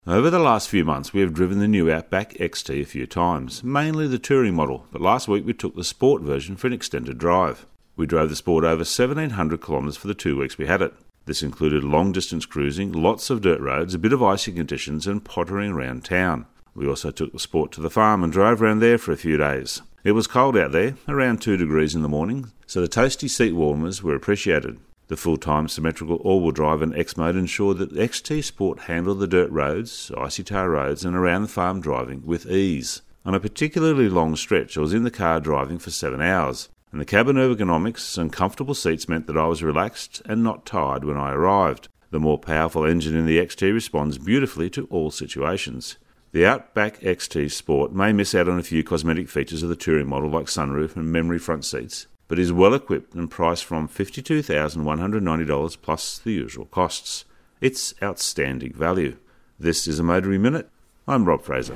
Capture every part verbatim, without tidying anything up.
Over the last few months we have driven the new Outback X T a few times, mainly the touring model, but last week we took the sport version for an extended drive. We drove the Sport over seventeen hundred kilometres for the two weeks we had it. This included long distance cruising, lots of dirt roads, a bit of icy conditions and pottering around town. We also took the Sport to the farm and drove around there for a few days. It was cold out there, around two degrees in the morning, so the toasty seat warmers were appreciated. The full-time symmetrical all-wheel drive and X mode ensured that the X T Sport handled the dirt roads, icy tar roads and around the farm driving with ease. On a particularly long stretch I was in the car driving for seven hours, and the cabin ergonomics and comfortable seats meant that I was relaxed and not tired when I arrived. The more powerful engine in the X T responds beautifully to all situations. The Outback X T Sport may miss out on a few cosmetic features of the touring model like sunroof and memory front seats, but is well equipped and priced from fifty-two thousand one hundred ninety dollars plus the usual costs. It's outstanding value. This is a Motoring Minute. I'm Rob Fraser.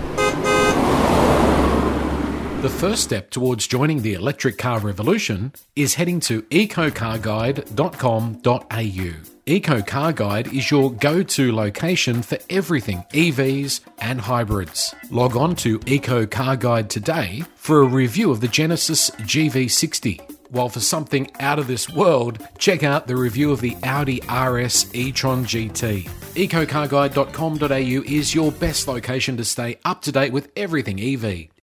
The first step towards joining the electric car revolution is heading to eco car guide dot com dot a u. EcoCarGuide is your go-to location for everything E Vs and hybrids. Log on to EcoCarGuide today for a review of the Genesis G V sixty. While for something out of this world, check out the review of the Audi R S e-tron G T. eco car guide dot com dot a u is your best location to stay up to date with everything E V.